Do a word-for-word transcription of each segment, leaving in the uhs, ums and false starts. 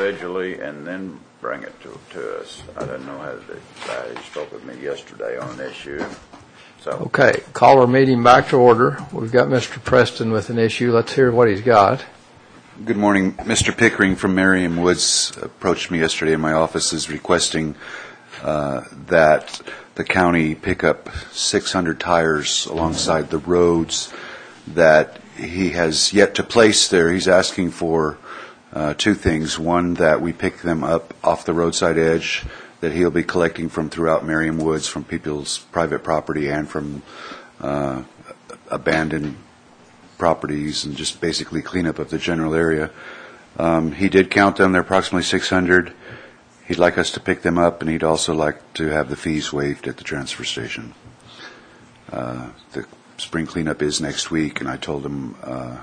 individually and then bring it to, to us. I don't know how to, he spoke with me yesterday on an issue. So. Okay, call our meeting back to order. We've got Mister Preston with an issue. Let's hear what he's got. Good morning. Mister Pickering from Merriam Woods approached me yesterday in my office is requesting uh, that the county pick up six hundred tires alongside the roads that he has yet to place there. He's asking for uh, two things. One, that we pick them up off the roadside edge that he'll be collecting from throughout Merriam Woods, from people's private property and from uh, abandoned properties, and just basically clean up of the general area. Um, he did count them. They're approximately six hundred. He'd like us to pick them up, and he'd also like to have the fees waived at the transfer station. Uh, the spring cleanup is next week, and I told him uh,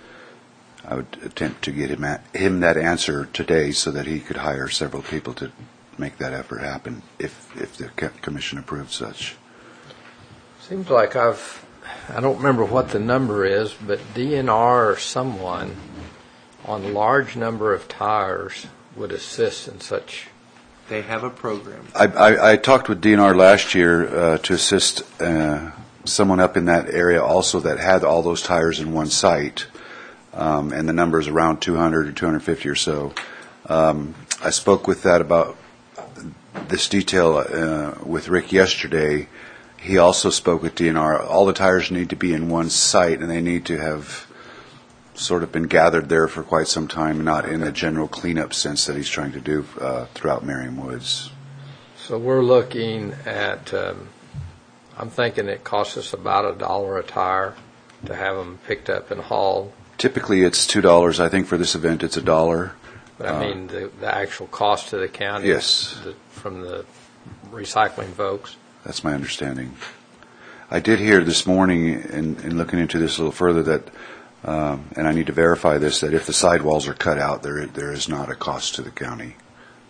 I would attempt to get him, at, him that answer today so that he could hire several people to make that effort happen if if the commission approves such. Seems like I've, I don't remember what the number is, but D N R or someone on a large number of tires would assist in such. They have a program. I, I, I talked with D N R last year uh, to assist uh, someone up in that area also that had all those tires in one site, um, and the number is around two hundred or two hundred fifty or so. Um, I spoke with that about this detail uh, with Rick yesterday. He also spoke with D N R. All the tires need to be in one site, and they need to have sort of been gathered there for quite some time, not in the general cleanup sense that he's trying to do uh, throughout Merriam Woods. So we're looking at, um, I'm thinking it costs us about a dollar a tire to have them picked up and hauled. Typically it's two dollars. I think for this event it's a dollar. But I mean, the, the actual cost to the county yes. the, from the recycling folks? That's my understanding. I did hear this morning, in, in looking into this a little further, that, um, and I need to verify this, that if the sidewalls are cut out, there there is not a cost to the county.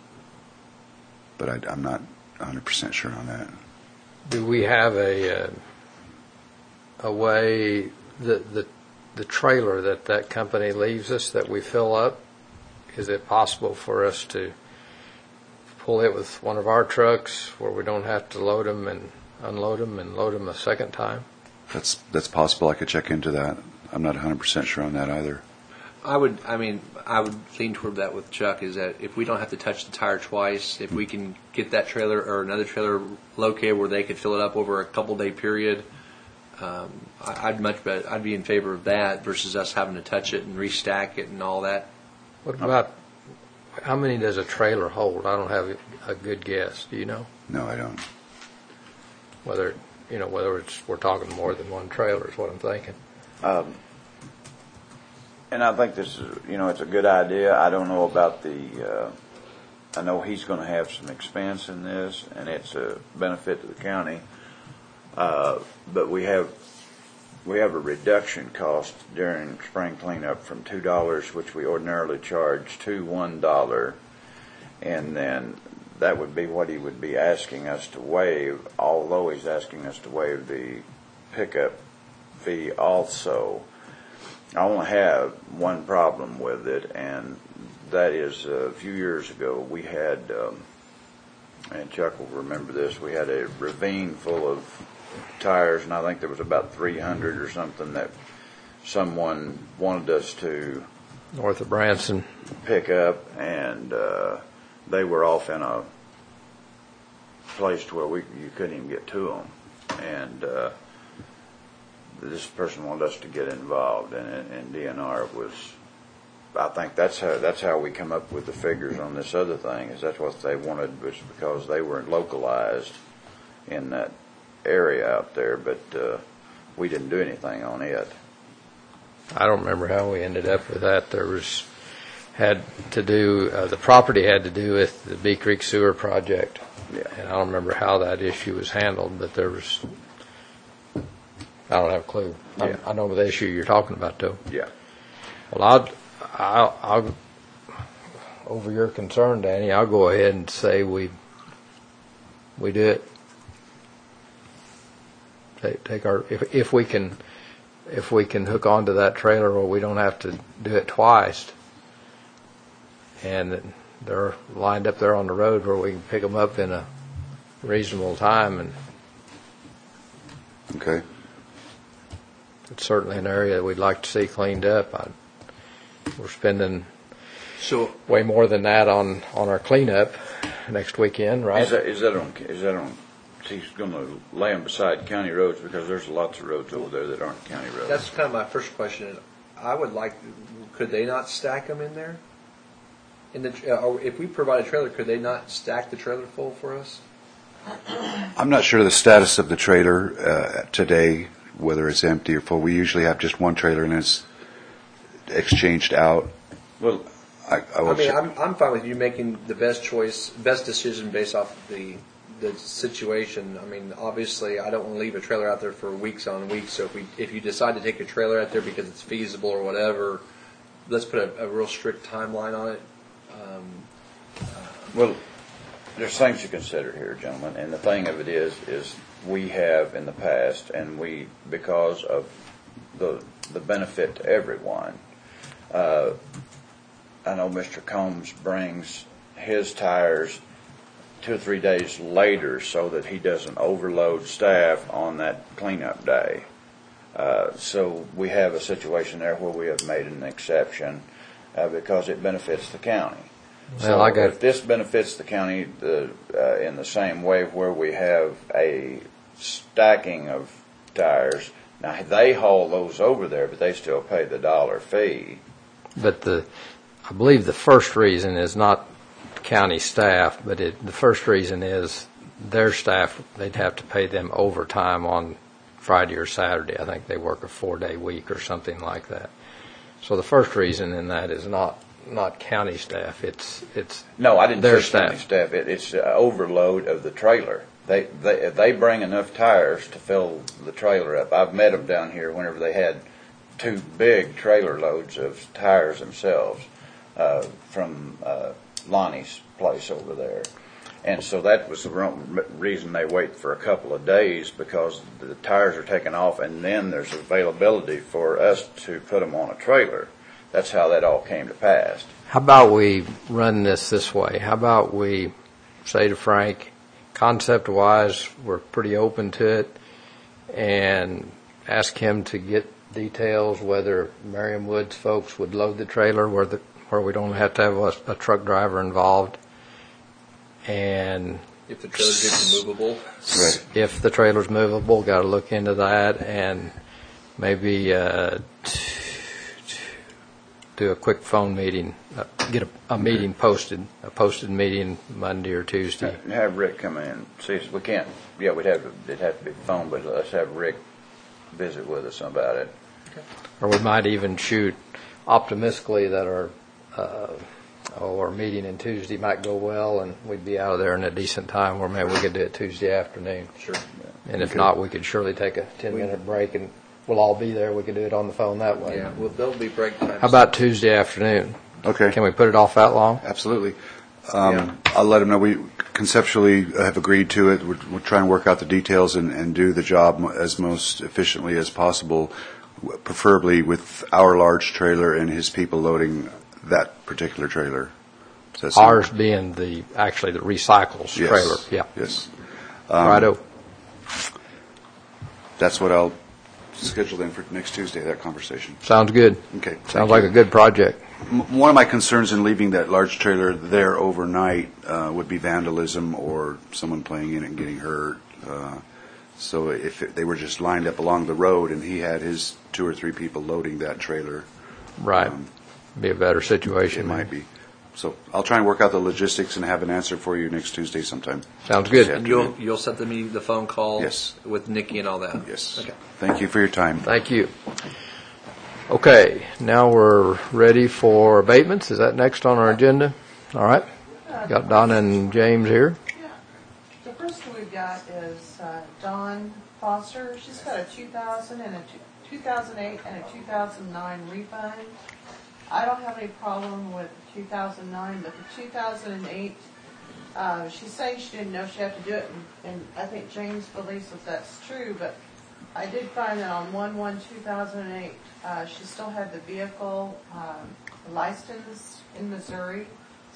But I, I'm not one hundred percent sure on that. Do we have a uh, a way, the, the, the trailer that that company leaves us that we fill up, is it possible for us to pull it with one of our trucks where we don't have to load them and unload them and load them a second time? That's that's possible. I could check into that. I'm not one hundred percent sure on that either. I would, I mean, I would lean toward that with Chuck, is that if we don't have to touch the tire twice, if we can get that trailer or another trailer located where they could fill it up over a couple day period, um, I'd much bet, I'd be in favor of that versus us having to touch it and restack it and all that. What about, how many does a trailer hold? I don't have a good guess. Do you know? No, I don't. Whether, you know, whether it's, we're talking more than one trailer is what I'm thinking. Um, and I think this is, you know, it's a good idea. I don't know about the, uh, I know he's going to have some expense in this, and it's a benefit to the county. Uh, but we have, we have a reduction cost during spring cleanup from two dollars, which we ordinarily charge, to one dollar. And then that would be what he would be asking us to waive, although he's asking us to waive the pickup fee also. I only have one problem with it, and that is uh, a few years ago we had, um, and Chuck will remember this, we had a ravine full of tires, and I think there was about three hundred or something that someone wanted us to north of Branson pick up, and uh, they were off in a place to where we you couldn't even get to them, and uh, this person wanted us to get involved, and, and D N R was. I think that's how that's how we come up with the figures on this other thing. Is that's what they wanted, was because they weren't localized in that area out there, but uh, we didn't do anything on it. I don't remember how we ended up with that. There was had to do uh, the property had to do with the Bee Creek Sewer Project, yeah. And I don't remember how that issue was handled, but there was. I don't have a clue. Yeah. I, I know the issue you're talking about, though. Yeah. Well, I'll, I'll, I'll, over your concern, Danny, I'll go ahead and say we, we do it. Take, take our, if, if we can, if we can hook onto that trailer where we don't have to do it twice, and they're lined up there on the road where we can pick them up in a reasonable time, and Okay. it's certainly an area that we'd like to see cleaned up. I, we're spending So way more than that on, on our cleanup next weekend, right? Is that, is that on, is that on, he's gonna lay them beside county roads, because there's lots of roads over there that aren't county roads. that's kind of my first question. Is I would like, could they not stack them in there? In the, uh, or if we provide a trailer, could they not stack the trailer full for us? I'm not sure the status of the trailer uh, today, whether it's empty or full. We usually have just one trailer and it's exchanged out. Well, I, I, I will mean, say- I'm, I'm fine with you making the best choice, best decision based off of the the situation. I mean, obviously, I don't want to leave a trailer out there for weeks on weeks. So if we if you decide to take a trailer out there because it's feasible or whatever, let's put a, a real strict timeline on it. Um, well, there's things to consider here, gentlemen, and the thing of it is, is we have in the past, and we, because of the the benefit to everyone, uh, I know Mister Combs brings his tires two or three days later so that he doesn't overload staff on that cleanup day. Uh, so we have a situation there where we have made an exception uh, because it benefits the county. Well, So I got- if this benefits the county the, uh, in the same way where we have a stacking of tires, now they haul those over there, but they still pay the dollar fee. But the, I believe the first reason is not county staff, but it, the first reason is their staff, they'd have to pay them overtime on Friday or Saturday. I think they work a four-day week or something like that. So the first reason in that is not, not county staff, it's, it's No, I didn't their say county staff. staff. It, it's uh, overload of the trailer. They, they they bring enough tires to fill the trailer up. I've met them down here whenever they had two big trailer loads of tires themselves uh, from uh, Lonnie's place over there. And so that was the wrong reason they wait for a couple of days, because the tires are taken off and then there's availability for us to put them on a trailer. That's how that all came to pass. How about we run this this way? How about we say to Frank, concept-wise, we're pretty open to it, and ask him to get details whether Merriam Woods folks would load the trailer where the where we don't have to have a, a truck driver involved, and if the trailer gets movable, Right. if the trailer's movable, got to look into that, and maybe uh, t- t- do a quick phone meeting, uh, get a, a meeting posted, a posted meeting Monday or Tuesday. And have Rick come in. See, if we can't. Yeah, we'd have to, it'd have to be phone, but let's have Rick visit with us about it. Or we might even shoot optimistically that our uh, oh, our meeting in Tuesday might go well, and we'd be out of there in a decent time, or maybe we could do it Tuesday afternoon. sure. And if Okay. not, we could surely take a ten-minute break, and we'll all be there. We could do it on the phone that way. Yeah, well, there'll be break times. How about Tuesday afternoon? Okay. Can we put it off that long? Absolutely. Um, Yeah. I'll let him know we conceptually have agreed to it. We're, we're trying to work out the details and, and do the job mo- as most efficiently as possible, w- preferably with our large trailer and his people loading that particular trailer. Does that sound- Ours being the actually the recycles Yes. trailer. Yeah. Yes. Righto. That's what I'll schedule in for next Tuesday, that conversation. Sounds good. Okay. thank Sounds you. like a good project. M- One of my concerns in leaving that large trailer there overnight uh, would be vandalism or someone playing in it and getting hurt. Uh, So if it- they were just lined up along the road and he had his two or three people loading that trailer, Right. Um, Be a better situation. it might be. So I'll try and work out the logistics and have an answer for you next Tuesday sometime. Sounds good. Yeah. And you'll you'll set the meeting, the phone call. Yes. With Nikki and all that. Yes. Okay. Thank you for your time. Thank you. Okay, now we're ready for abatements. Is that next on our agenda? All right. Got Donna and James here. Yeah. The first one we've got is uh, Dawn Foster. She's got a two thousand and a two- two thousand eight and a two thousand nine refund. I don't have any problem with two thousand nine, but the two thousand eight, uh, she's saying she didn't know she had to do it, and, and I think James believes that that's true, but I did find that on one one two thousand eight, uh, she still had the vehicle um, licensed in Missouri,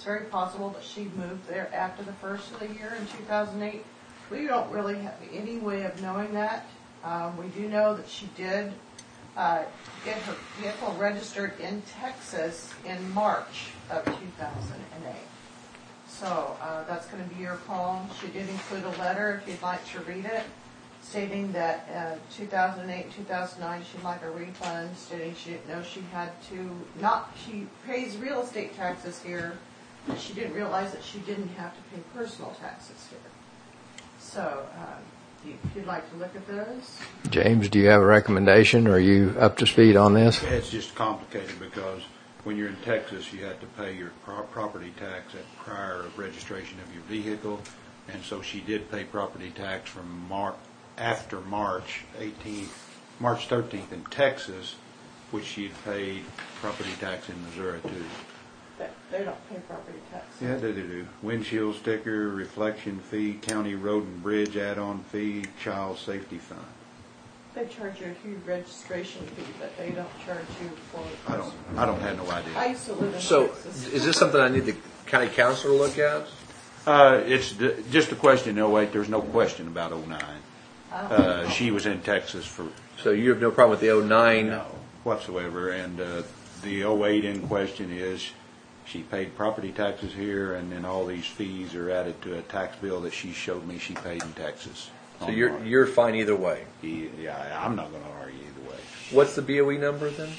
it's very possible that she moved there after the first of the year in two thousand eight. We don't really have any way of knowing that. Um, we do know that she did uh, get her vehicle registered in Texas in March of two thousand eight. So uh, that's going to be your call. She did include a letter, if you'd like to read it, stating that uh, two thousand eight, two thousand nine, she'd like a refund, stating she didn't know she had to, not, she pays real estate taxes here, but she didn't realize that she didn't have to pay personal taxes here. So, uh, if you'd like to look at those. James, do you have a recommendation? Are you up to speed on this? It's just complicated because when you're in Texas, you have to pay your pro- property tax at prior registration of your vehicle. And so she did pay property tax from Mar- after March eighteenth, March thirteenth in Texas, which she had paid property tax in Missouri too. They, they don't pay property tax. Yeah, they do. Windshield sticker, reflection fee, county road and bridge add-on fee, child safety fund. They charge you a huge registration fee, but they don't charge you for. I don't, I don't have no I idea. used to live in So, Texas. is this something I need the county council to look at? Uh, it's d- just a question. Oh wait, there's no question about oh nine. I don't Uh, she was in Texas for So you have no problem with the oh nine? no whatsoever, and uh, the oh eight in question is she paid property taxes here, and then all these fees are added to a tax bill that she showed me she paid in Texas. So you're you're fine either way. Yeah, I'm not going to argue either way. What's the B O E number then?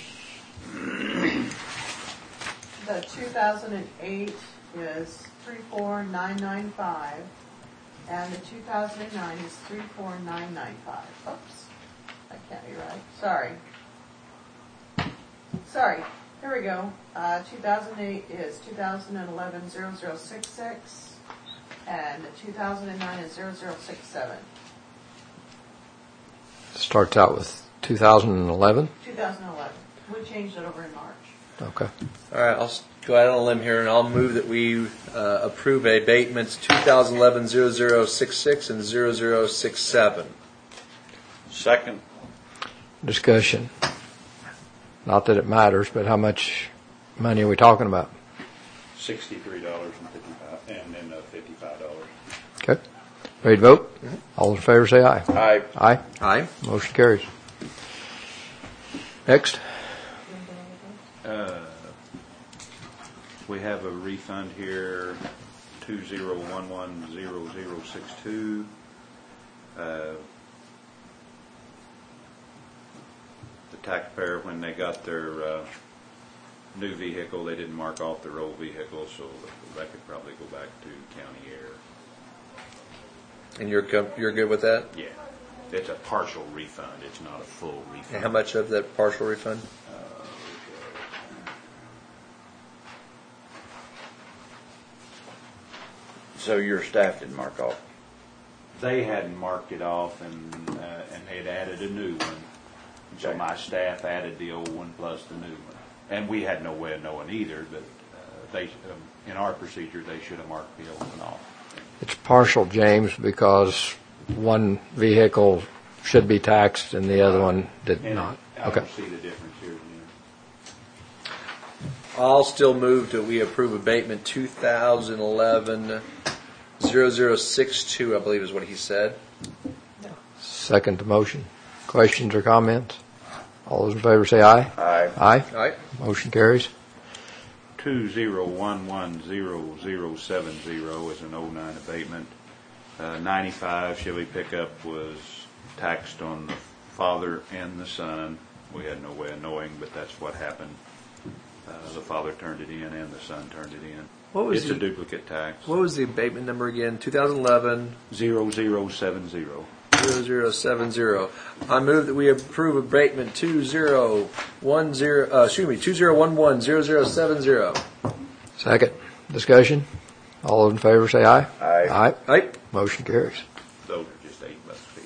The two thousand eight is three four nine nine five, and the two thousand nine is three four nine nine five. Oops, that can't be right. Sorry. Sorry. Here we go. Uh, two thousand eight is two thousand eleven zero zero six six, and the two thousand nine is zero zero six seven. Starts out with two thousand eleven. two thousand eleven. We changed it over in March. Okay. All right, I'll s- go out on a limb here, and I'll move that we uh, approve abatements twenty eleven zero zero six six and zero zero six seven. Second. Discussion. Not that it matters, but how much money are we talking about? Sixty-three dollars and fifty-five, and then uh, fifty-five dollars. Okay. Ready to vote? All in favor say aye. Aye. Aye. Aye. Motion carries. Next. Uh, we have a refund here, two zero one one zero zero six two. Uh, the taxpayer, when they got their uh, new vehicle, they didn't mark off their old vehicle, so that could probably go back to county air. And you're com- you're good with that? Yeah, it's a partial refund. It's not a full refund. And how much of that partial refund? So your staff didn't mark off. They hadn't marked it off, and uh, and they'd added a new one. And so my staff added the old one plus the new one. And we had no way of knowing either, but uh, they, um, in our procedure, they should have marked the old one off. It's partial, James, because one vehicle should be taxed and the other one did And not. I Okay. don't see the difference here. Jim. I'll still move that we approve abatement two thousand eleven zero zero six two, I believe is what he said. Second to motion. Questions or comments? All those in favor say aye. Aye. Aye. All right. Motion carries. two zero one one zero zero seven zero is an oh nine abatement. Uh, ninety-five Chevy pickup was taxed on the father and the son. We had no way of knowing, but that's what happened. Uh, the father turned it in and the son turned it in. What was it's the- a duplicate tax. What was the abatement number again? two thousand eleven Zero zero seven zero. zero zero seven zero. I move that we approve abatement two zero one zero. Uh, excuse me, two zero one one zero zero seven zero. Second. Discussion. All those in favor say aye. Aye. Aye. Aye. Motion carries. Those are just eight bucks fees.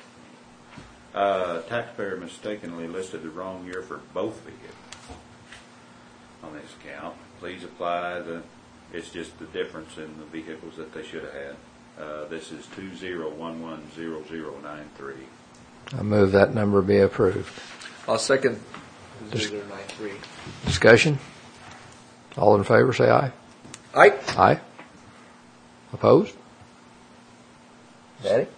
Uh, taxpayer mistakenly listed the wrong year for both vehicles on this account. Please apply the, it's just the difference in the vehicles that they should have had. Uh, this is two zero one one zero zero nine three. I move that number be approved. I'll second Dis- zero nine three. Discussion. All in favor say aye. Aye. Aye. Opposed? Danny?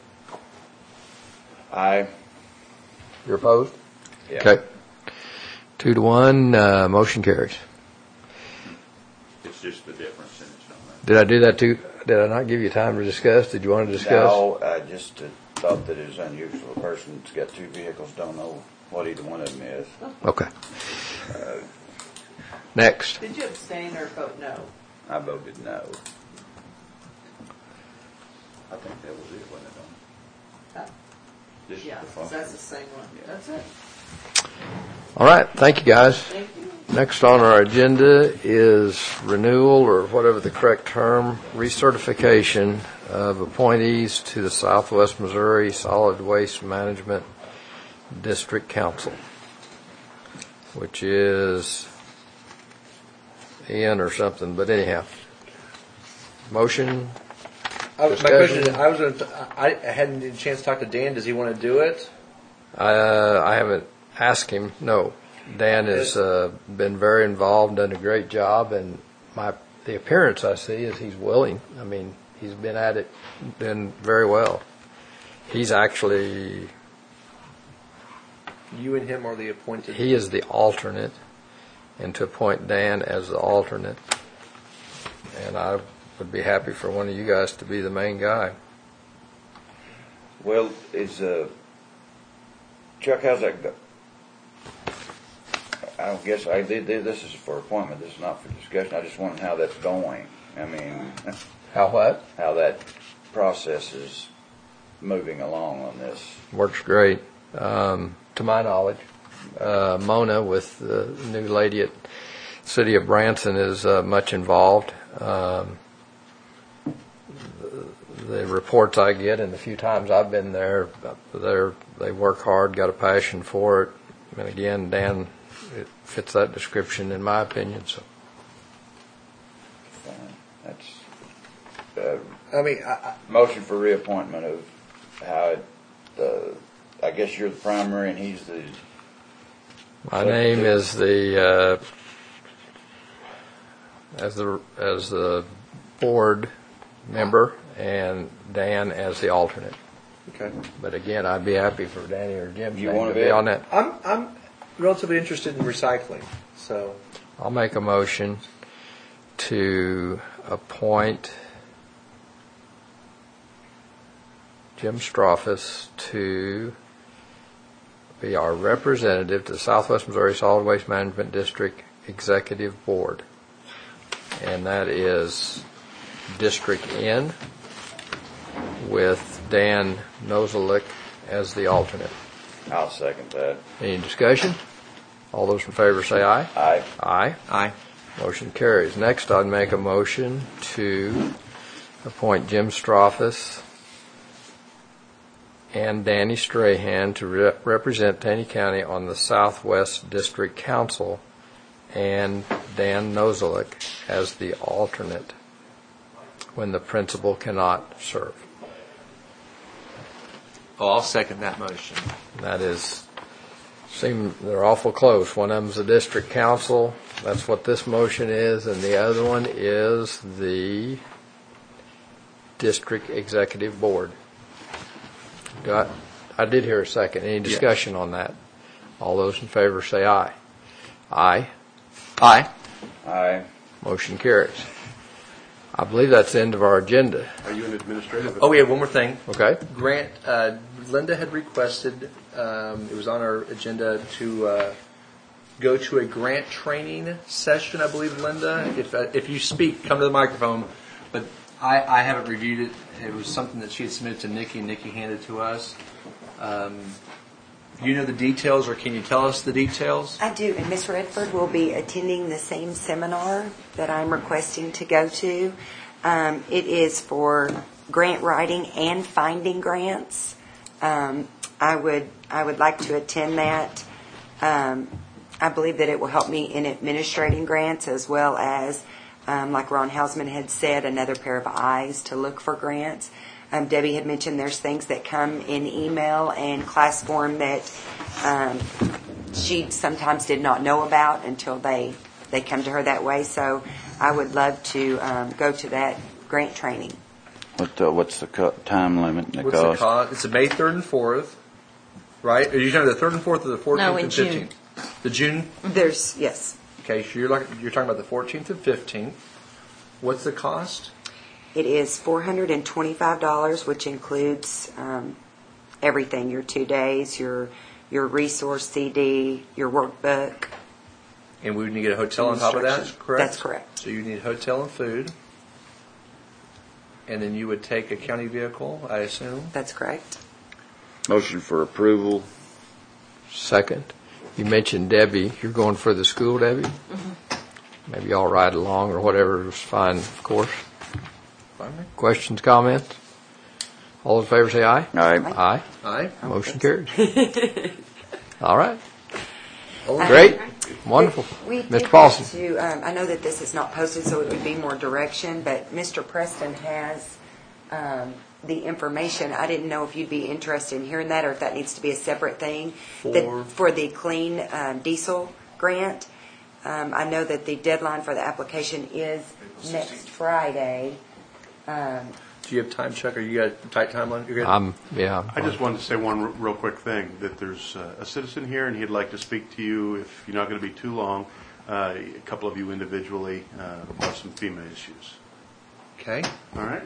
I, You're opposed? yeah. Okay. Two to one, uh, motion carries. It's just the difference in it's not. Did I do that too? Did I not give you time to discuss? Did you want to discuss? No, I just uh, thought that it was unusual. A person that's got two vehicles don't know what either one of them is. Okay. Next. Did you abstain or vote no? I voted no. I think that was it, wasn't it? Uh, This is Yeah, the phone. that's the same one. Yeah. That's it. All right. Thank you, guys. Thank you. Next on our agenda is renewal, or whatever the correct term, recertification of appointees to the Southwest Missouri Solid Waste Management District Council, which is Ian or something, but anyhow. Motion? I, my Discussion. question is, I was going to, I I hadn't had a chance to talk to Dan. Does he want to do it? Uh, I haven't asked him, no. Dan has uh, been very involved, done a great job, and my the appearance I see is he's willing. I mean, he's been at it, done very well. He's actually, You and him are the appointed. he is the alternate, and to appoint Dan as the alternate. And I would be happy for one of you guys to be the main guy. Well, is, uh, Chuck, how's that go? I don't guess, I did, this is for appointment, this is not for discussion. I just wondered how that's going. I mean, How what? how that process is moving along on this. Works great. Um, to my knowledge, uh, Mona with the new lady at City of Branson is uh, much involved. Um, the, the reports I get and the few times I've been there, they're, they work hard, got a passion for it. And again, Dan, it fits that description in my opinion. So Fine. That's, uh, I mean, I, I, motion for reappointment of how it, uh, I guess you're the primary and he's the, my name is the uh, as the as the board member and Dan as the alternate. okay. But again, I'd be happy for Danny or Jim You to wanna be be? on that. I'm I'm relatively interested in recycling, so I'll make a motion to appoint Jim Stroffus to be our representative to the Southwest Missouri Solid Waste Management District Executive Board. And that is District N with Dan Nozelik as the alternate. I'll second that. Any discussion? All those in favor say aye. Aye. Aye. aye. Motion carries. Next, I'd make a motion to appoint Jim Stroffus and Danny Strahan to re- represent Taney County on the Southwest District Council, and Dan Nozelik as the alternate when the principal cannot serve. Oh, I'll second that motion. That is, seem they're awful close. One of them's the district council. That's what this motion is, and the other one is the district executive board. Got, I did hear a second. Any discussion on that? All those in favor say aye. Aye. Aye. Aye. Motion carries. I believe that's the end of our agenda. Are you an administrative? Oh, we have one more thing. Okay? Grant, uh, Linda had requested, um, it was on our agenda to uh, go to a grant training session, I believe, Linda. If uh, if you speak, come to the microphone. But I, I haven't reviewed it. It was something that she had submitted to Nikki, and Nikki handed to us. Um, you know the details, or can you tell us the details? I do, and Miz Redford will be attending the same seminar that I'm requesting to go to. Um, it is for grant writing and finding grants. Um, I would I would like to attend that. Um, I believe that it will help me in administrating grants as well as, um, like Ron Hausman had said, another pair of eyes to look for grants. Um, Debbie had mentioned there's things that come in email and class form that um, she sometimes did not know about until they they come to her that way. So I would love to um, go to that grant training. What, uh, what's the co- time limit and the What's cost? the cost? It's a May third and fourth, right? Are you talking about the third and fourth or the fourteenth No, in and June. fifteenth? The June? There's, yes, Okay, so you're like, you're talking about the fourteenth and fifteenth. What's the cost? it is four hundred twenty-five dollars, which includes um, everything, your two days, your your resource C D, your workbook. And we would need to get a hotel on top of that, Instruction. correct? That's correct. So you need hotel and food. And then you would take a county vehicle, I assume? That's correct. Motion for approval. Second. You mentioned Debbie. You're going for the school, Debbie? Mm-hmm. Maybe I'll ride along or whatever is fine, of course. Fine. Questions, comments? All in favor say aye. Aye. Aye. Aye. Motion carries. All right. Oh, Great. Wonderful. We did Mister Paulson. want to, um, I know that this is not posted, so it would be more direction, but Mister Preston has um, the information. I didn't know if you'd be interested in hearing that or if that needs to be a separate thing. For? The- For the clean um, diesel grant. Um, I know that the deadline for the application is next Friday. Um, Do you have time, Chuck? Are you got a tight timeline? You're good? I'm, yeah. I just wanted to say one r- real quick thing, that there's uh, a citizen here, and he'd like to speak to you, if you're not going to be too long, uh, a couple of you individually, uh, about some FEMA issues. Okay. All right?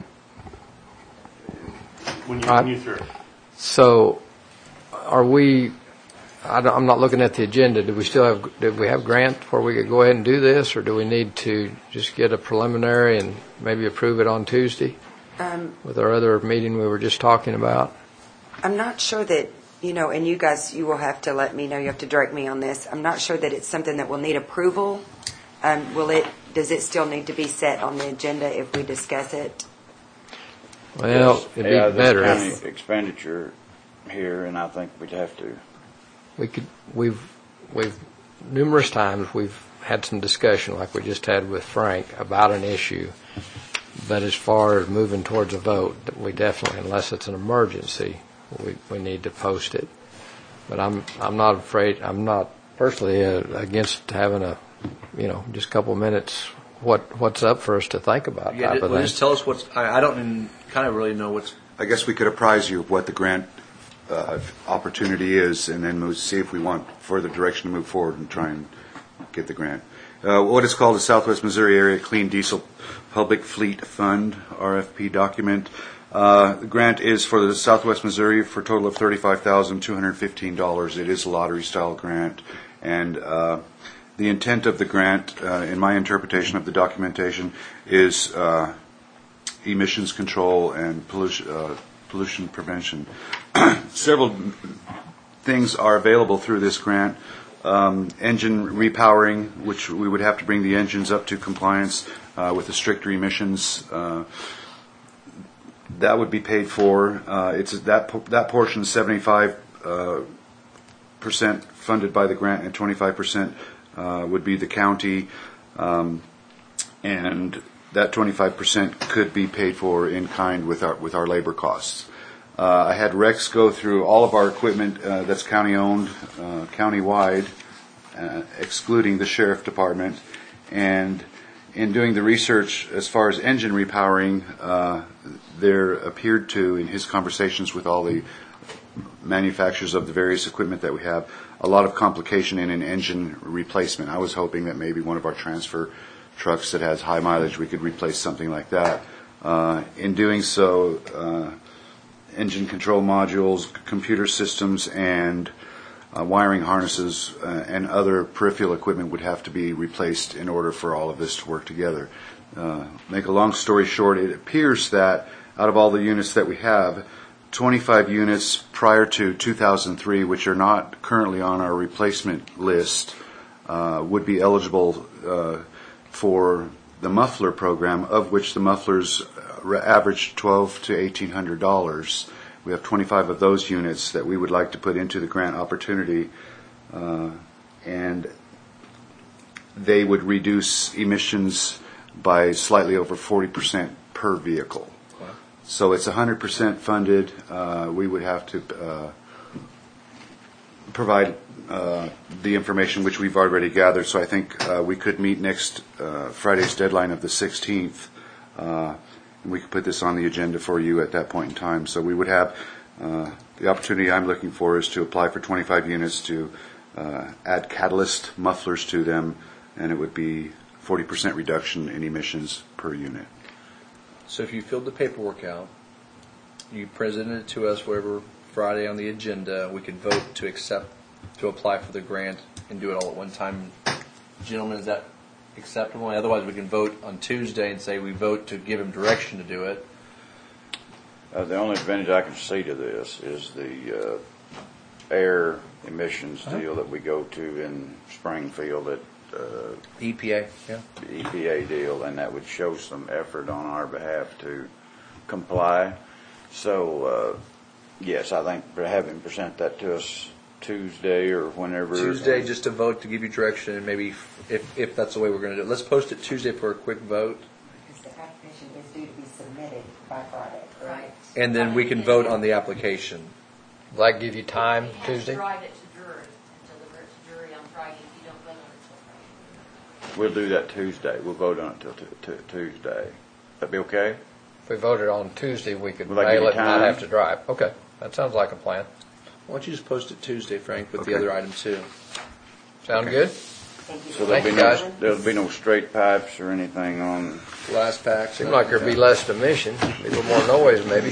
When you, All right. when you're through. So, are we, I don't, I'm not looking at the agenda. Do we still have, do we have Grant where we could go ahead and do this, or do we need to just get a preliminary and maybe approve it on Tuesday um, with our other meeting we were just talking about? I'm not sure that, you know, and you guys, you will have to let me know, you have to direct me on this. I'm not sure that it's something that will need approval. Um, will it, does it still need to be set on the agenda if we discuss it? Well, it'd Yeah, be this better county if expenditure here, and I think we'd have to. we could, we've, we've, numerous times we've had some discussion like we just had with Frank about an issue. But as far as moving towards a vote, we definitely, unless it's an emergency, we, we need to post it. But I'm, I'm not afraid, I'm not personally uh, against having a, you know, just a couple of minutes, what, what's up for us to think about Yeah, type of well, thing. just tell us what's, I, I don't even kind of really know what's, I guess we could apprise you of what the grant uh, opportunity is, and then we'll see if we want further direction to move forward and try and get the grant. Uh, What is called the Southwest Missouri Area Clean Diesel Public Fleet Fund, R F P document. Uh, The grant is for the Southwest Missouri for a total of thirty-five thousand two hundred fifteen dollars. It is a lottery-style grant, and uh, the intent of the grant, uh, in my interpretation of the documentation, is uh, emissions control and pollution, uh, pollution prevention. Several things are available through this grant. Um, engine repowering, which we would have to bring the engines up to compliance uh, with the stricter emissions. Uh, that would be paid for. Uh, it's that po- that portion, seventy-five uh, percent funded by the grant, and twenty-five percent uh, would be the county, um, and that twenty-five percent could be paid for in kind with our with our labor costs. Uh, I had Rex go through all of our equipment uh, that's county-owned, uh, county-wide, uh, excluding the sheriff department. And in doing the research as far as engine repowering, uh, there appeared to, in his conversations with all the manufacturers of the various equipment that we have, a lot of complication in an engine replacement. I was hoping that maybe one of our transfer trucks that has high mileage, we could replace something like that. Uh, in doing so, uh, engine control modules, computer systems, and uh, wiring harnesses uh, and other peripheral equipment would have to be replaced in order for all of this to work together. Uh, make a long story short, it appears that out of all the units that we have, twenty-five units prior to two thousand three, which are not currently on our replacement list, uh, would be eligible uh, for the muffler program, of which the mufflers average twelve to eighteen hundred dollars. We have twenty-five of those units that we would like to put into the grant opportunity, uh, and they would reduce emissions by slightly over forty percent per vehicle. Wow. So it's one hundred percent funded. Uh, we would have to uh, provide uh, the information which we've already gathered, so I think uh, we could meet next uh, Friday's deadline of the sixteenth. Uh, and we could put this on the agenda for you at that point in time. So we would have uh, the opportunity I'm looking for is to apply for twenty-five units to uh, add catalyst mufflers to them, and it would be forty percent reduction in emissions per unit. So if you filled the paperwork out, you presented it to us wherever Friday on the agenda, we could vote to accept, to apply for the grant and do it all at one time. Gentlemen, is that acceptable? Otherwise, we can vote on Tuesday and say we vote to give him direction to do it. Uh, the only advantage I can see to this is the uh, air emissions Uh-huh. deal that we go to in Springfield at uh, E P A, yeah. the E P A deal, and that would show some effort on our behalf to comply. So, uh, yes, I think for having present that to us Tuesday or whenever. Tuesday, just to vote to give you direction, and maybe if, if that's the way we're going to do it. Let's post it Tuesday for a quick vote, Because the application is due to be submitted by Friday, correct? and then we can vote on the application. Will that give you time, You have Tuesday? to drive it to jury and deliver it to jury on Friday if you don't vote on it till Friday. We'll do that Tuesday. We'll vote on it till tu- tu- Tuesday. That be okay? If we voted on Tuesday, we could Will that give mail you it and not time? have to drive. Okay, that sounds like a plan. Why don't you just post it Tuesday, Frank, with the Okay. other item too? Sound good? Thank you. So there'll Thank be you, no, guys. there'll be no straight pipes or anything on. Last pack. Seems like there'd be less emission, be a little more noise maybe.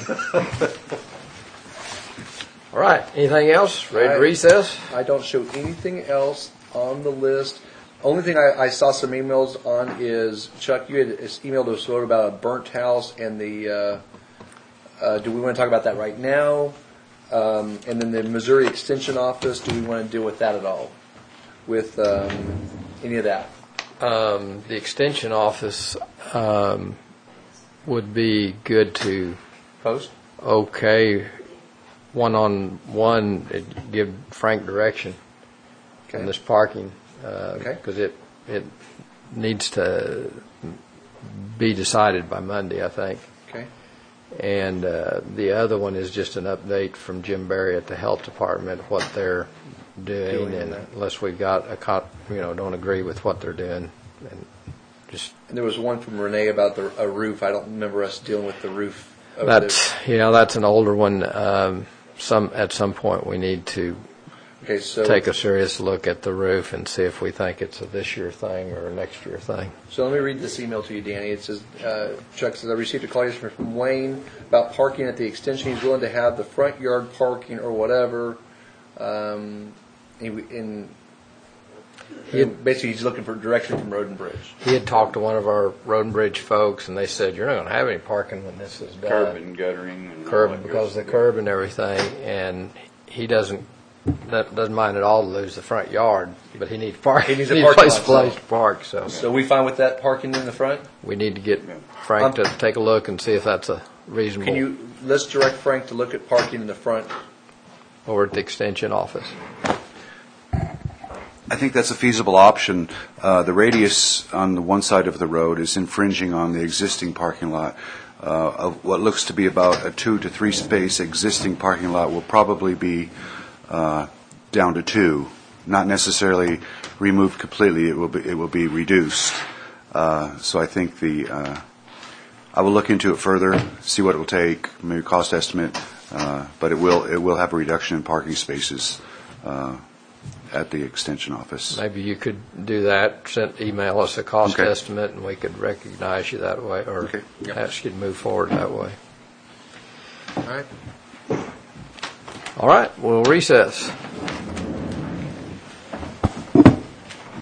All right, anything else? Ready to I- recess? I don't show anything else on the list. Only thing I, I saw some emails on is, Chuck, you had emailed us about a burnt house and the, uh, uh, do we want to talk about that right now? Um, and then the Missouri Extension Office, do we want to deal with that at all? With um, any of that? Um, the extension office um, would be good to Post? okay one-on-one, it'd give Frank direction on Okay. this parking. Okay. Because it, it needs to be decided by Monday, I think. Okay. And uh, the other one is just an update from Jim Berry at the Health Department, what they're doing, Doing and that. unless we've got a, co- you know, don't agree with what they're doing, and just, And there was one from Renee about the, a roof. I don't remember us dealing with the roof. of that's, you know, that's an older one. Um, Some, at some point, we need to the, okay, so take a serious look at the roof and see if we think it's a this year thing or a next year thing. So let me read this email to you, Danny. It says, uh, Chuck says, I received a call yesterday from Wayne about parking at the extension. He's willing to have the front yard parking or whatever. Um, and, we- and, and basically, he's looking for direction from Road and Bridge. He had talked to one of our road and bridge folks, and they said, you're not going to have any parking when this is done. Curb and guttering and all Curb, that because good of the stuff. curb and everything, and he doesn't, that doesn't mind at all to lose the front yard, but he needs park. He needs a a parking place, lot, place so- to park, so So we fine with that parking in the front? we need to get Frank to take a look and see if that's a reasonable, Can you, let's direct Frank to look at parking in the front. over at the extension office. I think that's a feasible option. Uh, the radius on the one side of the road is infringing on the existing parking lot. Uh, of what looks to be about a two to three space existing parking lot will probably be uh, down to two, not necessarily removed completely. It will be it will be reduced. Uh, so I think the uh, I will look into it further, see what it will take, maybe cost estimate, uh, but it will it will have a reduction in parking spaces uh, at the extension office. Maybe you could do that, send, email us a cost Okay. estimate, and we could recognize you that way, or Okay. ask you to move forward that way. All right. All right, we'll recess.